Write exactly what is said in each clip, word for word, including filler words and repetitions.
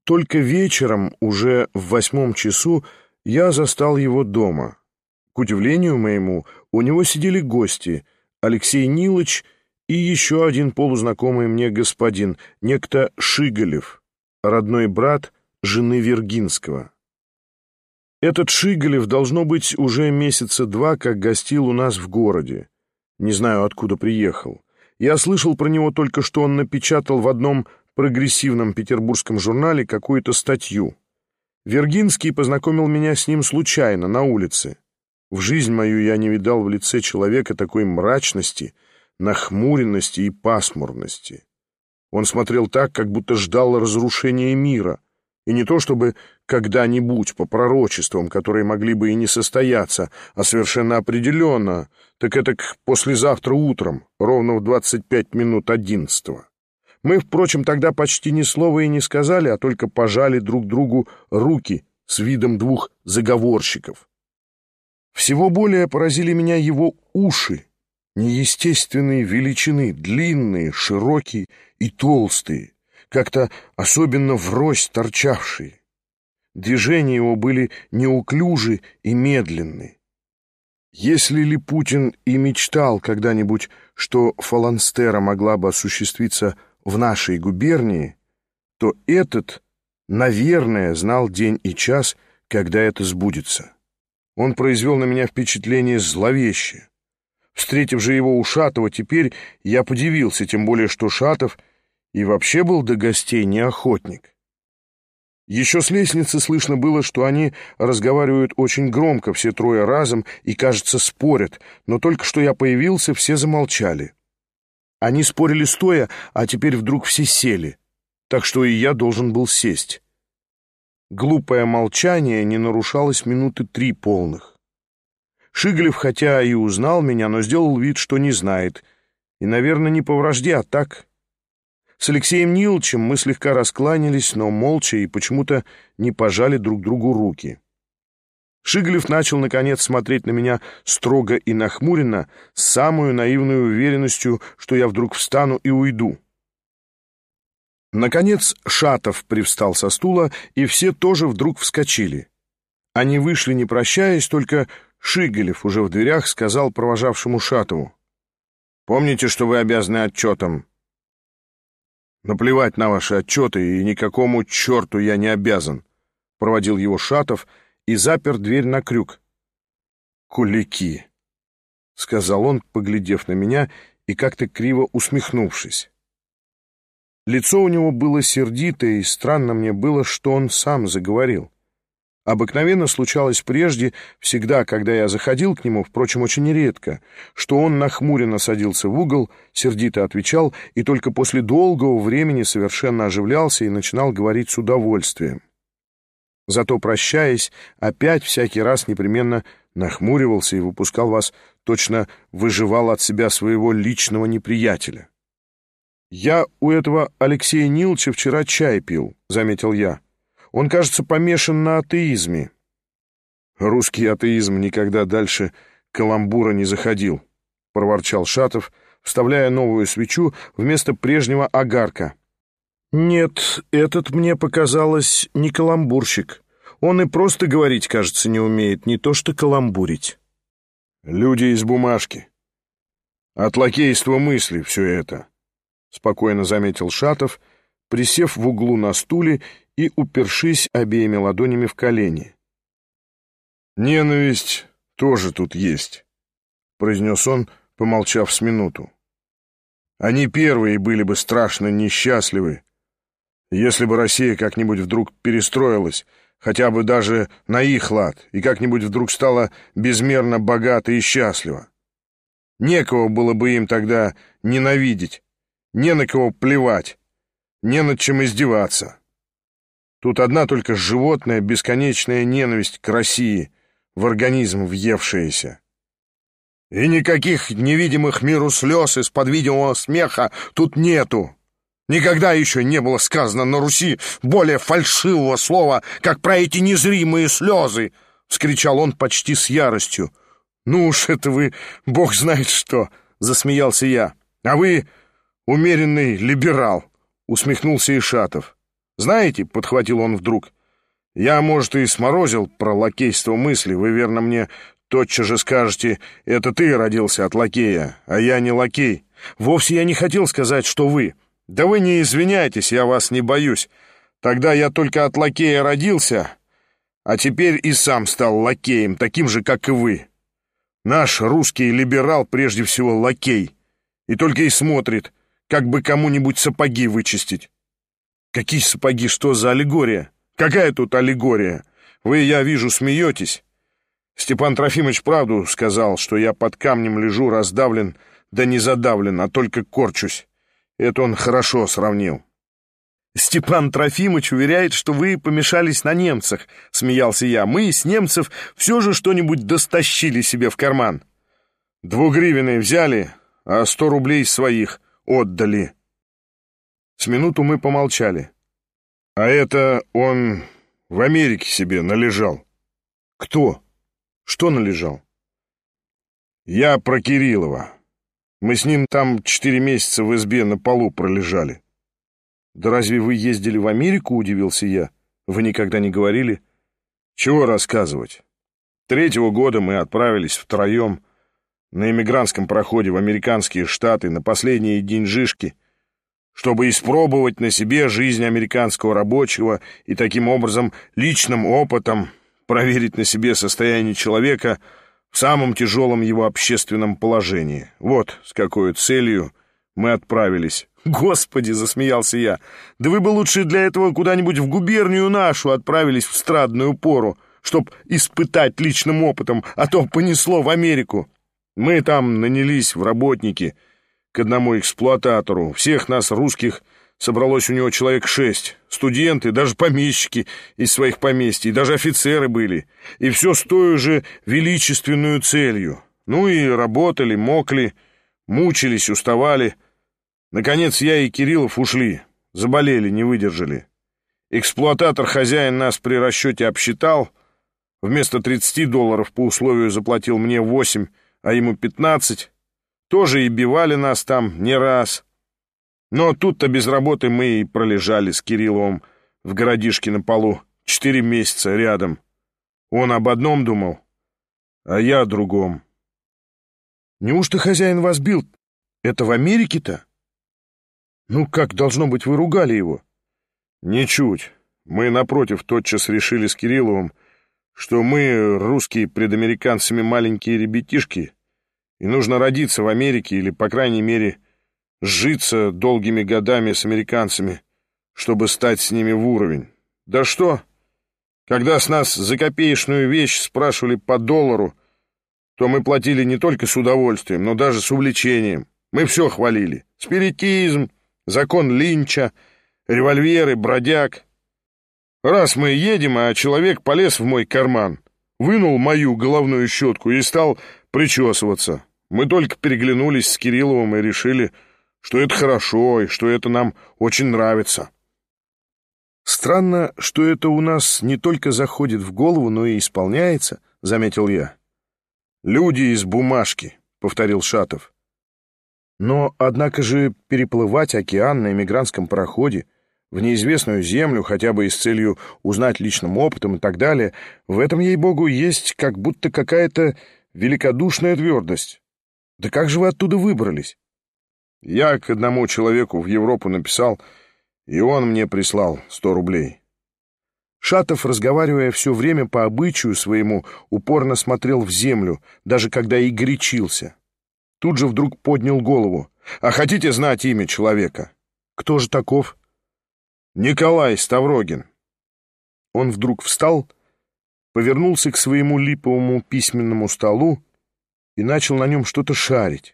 Только вечером, уже в восьмом часу, я застал его дома. К удивлению моему, у него сидели гости — Алексей Нилыч и еще один полузнакомый мне господин, некто Шиголев, родной брат жены Вергинского. Этот Шиголев, должно быть, уже месяца два как гостил у нас в городе. Не знаю, откуда приехал. Я слышал про него только, что он напечатал в одном прогрессивном петербургском журнале какую-то статью. Вергинский познакомил меня с ним случайно, на улице. В жизнь мою я не видал в лице человека такой мрачности, нахмуренности и пасмурности. Он смотрел так, как будто ждал разрушения мира, и не то чтобы когда-нибудь по пророчествам, которые могли бы и не состояться, а совершенно определенно, так это к послезавтра утром, ровно в двадцать пять минут одиннадцатого. Мы, впрочем, тогда почти ни слова и не сказали, а только пожали друг другу руки с видом двух заговорщиков. Всего более поразили меня его уши, неестественной величины, длинные, широкие и толстые, как-то особенно врозь торчавшие. Движения его были неуклюжи и медленны. Если ли Путин и мечтал когда-нибудь, что фаланстера могла бы осуществиться в нашей губернии, то этот, наверное, знал день и час, когда это сбудется. Он произвел на меня впечатление зловещее. Встретив же его у Шатова теперь, я подивился, тем более что Шатов и вообще был до гостей не охотник. Еще с лестницы слышно было, что они разговаривают очень громко, все трое разом, и, кажется, спорят, но только что я появился, все замолчали. Они спорили стоя, а теперь вдруг все сели, так что и я должен был сесть. Глупое молчание не нарушалось минуты три полных. Шиголев, хотя и узнал меня, но сделал вид, что не знает, и, наверное, не по вражде, а так. С Алексеем Нилычем мы слегка раскланялись, но молча и почему-то не пожали друг другу руки. Шиголев начал, наконец, смотреть на меня строго и нахмуренно, с самой наивной уверенностью, что я вдруг встану и уйду. Наконец Шатов привстал со стула, и все тоже вдруг вскочили. Они вышли, не прощаясь, только Шиголев уже в дверях сказал провожавшему Шатову: «Помните, что вы обязаны отчетом?» «Наплевать на ваши отчеты, и никакому черту я не обязан», — проводил его Шатов и запер дверь на крюк. «Кулики», — сказал он, поглядев на меня и как-то криво усмехнувшись. Лицо у него было сердитое, и странно мне было, что он сам заговорил. Обыкновенно случалось прежде, всегда, когда я заходил к нему, впрочем, очень редко, что он нахмуренно садился в угол, сердито отвечал и только после долгого времени совершенно оживлялся и начинал говорить с удовольствием. Зато, прощаясь, опять всякий раз непременно нахмуривался и выпускал вас, точно выживал от себя своего личного неприятеля. «Я у этого Алексея Нилыча вчера чай пил», — заметил я. «Он, кажется, помешан на атеизме». «Русский атеизм никогда дальше каламбура не заходил», — проворчал Шатов, вставляя новую свечу вместо прежнего огарка. «Нет, этот, мне показалось, не каламбурщик. Он и просто говорить, кажется, не умеет, не то что каламбурить». «Люди из бумажки. От лакейства мысли все это», — спокойно заметил Шатов, присев в углу на стуле и упершись обеими ладонями в колени. «Ненависть тоже тут есть», — произнес он, помолчав с минуту. «Они первые были бы страшно несчастливы, если бы Россия как-нибудь вдруг перестроилась, хотя бы даже на их лад, и как-нибудь вдруг стала безмерно богата и счастлива. Некого было бы им тогда ненавидеть, не на кого плевать, не над чем издеваться. Тут одна только животная бесконечная ненависть к России, в организм въевшаяся. И никаких невидимых миру слез из-под видимого смеха тут нету. Никогда еще не было сказано на Руси более фальшивого слова, как про эти незримые слезы, — вскричал он почти с яростью. «Ну уж это вы, бог знает что!» — засмеялся я. «А вы умеренный либерал!» — усмехнулся Ишатов. Знаете, — подхватил он вдруг, — я, может, и сморозил про лакейство мысли. Вы, верно, мне тотчас же скажете, это ты родился от лакея, а я не лакей. Вовсе я не хотел сказать, что вы. Да вы не извиняйтесь, я вас не боюсь. Тогда я только от лакея родился, а теперь и сам стал лакеем, таким же, как и вы. Наш русский либерал прежде всего лакей, и только и смотрит, как бы кому-нибудь сапоги вычистить. Какие сапоги, что за аллегория? Какая тут аллегория? Вы, я вижу, смеетесь. Степан Трофимович правду сказал, что я под камнем лежу раздавлен, да не задавлен, а только корчусь. Это он хорошо сравнил. «Степан Трофимович уверяет, что вы помешались на немцах», — смеялся я. «Мы с немцев все же что-нибудь достащили себе в карман». «Двугривенные взяли, а сто рублей своих отдали». С минуту мы помолчали. «А это он в Америке себе належал». «Кто? Что належал?» «Я про Кириллова. Мы с ним там четыре месяца в избе на полу пролежали». «Да разве вы ездили в Америку?» — удивился я. «Вы никогда не говорили?» «Чего рассказывать? Третьего года мы отправились втроем на эмигрантском проходе в американские штаты на последние деньжишки, чтобы испробовать на себе жизнь американского рабочего и таким образом личным опытом проверить на себе состояние человека в самом тяжелом его общественном положении. Вот с какой целью мы отправились». «Господи!» — засмеялся я. «Да вы бы лучше для этого куда-нибудь в губернию нашу отправились в страдную пору, чтоб испытать личным опытом, а то понесло в Америку. Мы там нанялись в работники к одному эксплуататору. Всех нас, русских, собралось у него человек шесть. Студенты, даже помещики из своих поместий, даже офицеры были. И все с той же величественную целью. Ну и работали, мокли, мучились, уставали. Наконец я и Кириллов ушли, заболели, не выдержали. Эксплуататор-хозяин нас при расчете обсчитал, вместо тридцати долларов по условию заплатил мне восемь, а ему пятнадцать. Тоже и бивали нас там не раз. Но тут-то без работы мы и пролежали с Кирилловым в городишке на полу четыре месяца рядом. Он об одном думал, а я о другом». «Неужто хозяин вас бил? Это в Америке-то? Ну как, должно быть, вы ругали его?» «Ничуть. Мы, напротив, тотчас решили с Кирилловым, что мы, русские, пред американцами маленькие ребятишки, и нужно родиться в Америке или, по крайней мере, сжиться долгими годами с американцами, чтобы стать с ними в уровень. Да что? Когда с нас за копеечную вещь спрашивали по доллару, то мы платили не только с удовольствием, но даже с увлечением. Мы все хвалили. Спиритизм, закон Линча, револьверы, бродяг. Раз мы едем, а человек полез в мой карман, вынул мою головную щетку и стал причесываться. Мы только переглянулись с Кирилловым и решили, что это хорошо и что это нам очень нравится». «Странно, что это у нас не только заходит в голову, но и исполняется», — заметил я. «Люди из бумажки», — повторил Шатов. «Но, однако же, переплывать океан на эмигрантском пароходе в неизвестную землю, хотя бы и с целью узнать личным опытом и так далее, в этом, ей-богу, есть как будто какая-то великодушная твердость. Да как же вы оттуда выбрались?» «Я к одному человеку в Европу написал, и он мне прислал сто рублей». Шатов, разговаривая все время по обычаю своему, упорно смотрел в землю, даже когда и горячился. Тут же вдруг поднял голову. «А хотите знать имя человека?» «Кто же таков?» «Николай Ставрогин». Он вдруг встал, повернулся к своему липовому письменному столу и начал на нем что-то шарить.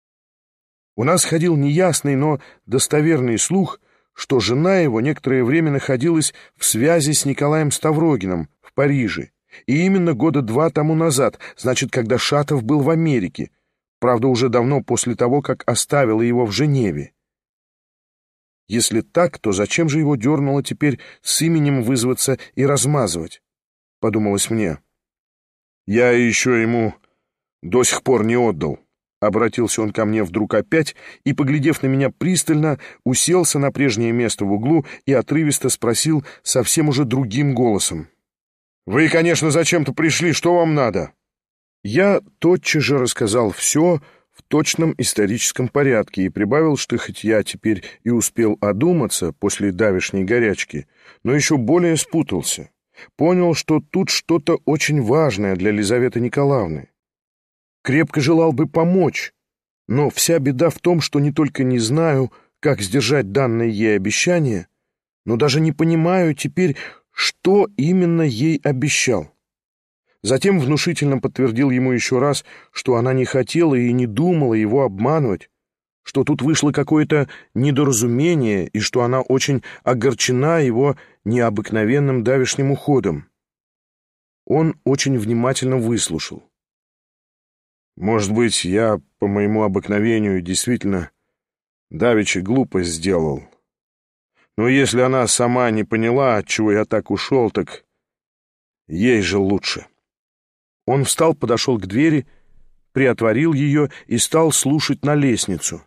У нас ходил неясный, но достоверный слух, что жена его некоторое время находилась в связи с Николаем Ставрогиным в Париже, и именно года два тому назад, значит, когда Шатов был в Америке, правда, уже давно после того, как оставила его в Женеве. Если так, то зачем же его дернуло теперь с именем вызваться и размазывать? Подумалось мне. Я еще ему до сих пор не отдал. — обратился он ко мне вдруг опять и, поглядев на меня пристально, уселся на прежнее место в углу и отрывисто спросил совсем уже другим голосом. «Вы, конечно, зачем-то пришли, что вам надо?» Я тотчас же рассказал все в точном историческом порядке и прибавил, что хоть я теперь и успел одуматься после давешней горячки, но еще более спутался. Понял, что тут что-то очень важное для Лизаветы Николаевны. Крепко желал бы помочь, но вся беда в том, что не только не знаю, как сдержать данное ей обещание, но даже не понимаю теперь, что именно ей обещал. Затем внушительно подтвердил ему еще раз, что она не хотела и не думала его обманывать, что тут вышло какое-то недоразумение и что она очень огорчена его необыкновенным давешним уходом. Он очень внимательно выслушал. «Может быть, я по моему обыкновению действительно давеча глупость сделал. Но если она сама не поняла, отчего я так ушел, так ей же лучше». Он встал, подошел к двери, приотворил ее и стал слушать на лестницу.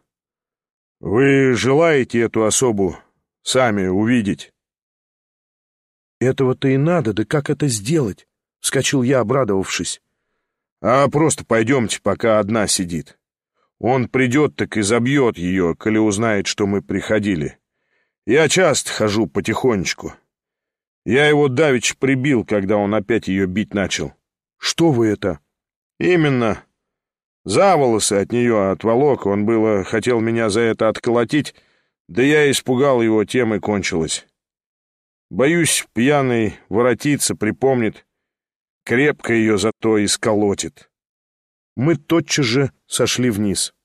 «Вы желаете эту особу сами увидеть?» «Этого-то и надо, да как это сделать?» — вскочил я, обрадовавшись. «А просто пойдемте, пока одна сидит. Он придет, так и забьет ее, коли узнает, что мы приходили. Я часто хожу потихонечку. Я его давеча прибил, когда он опять ее бить начал». «Что вы это?» «Именно. За волосы от нее отволок. Он было хотел меня за это отколотить, да я испугал его, тем и кончилось. Боюсь, пьяный воротится, припомнит, крепко ее зато и сколотит». Мы тотчас же сошли вниз.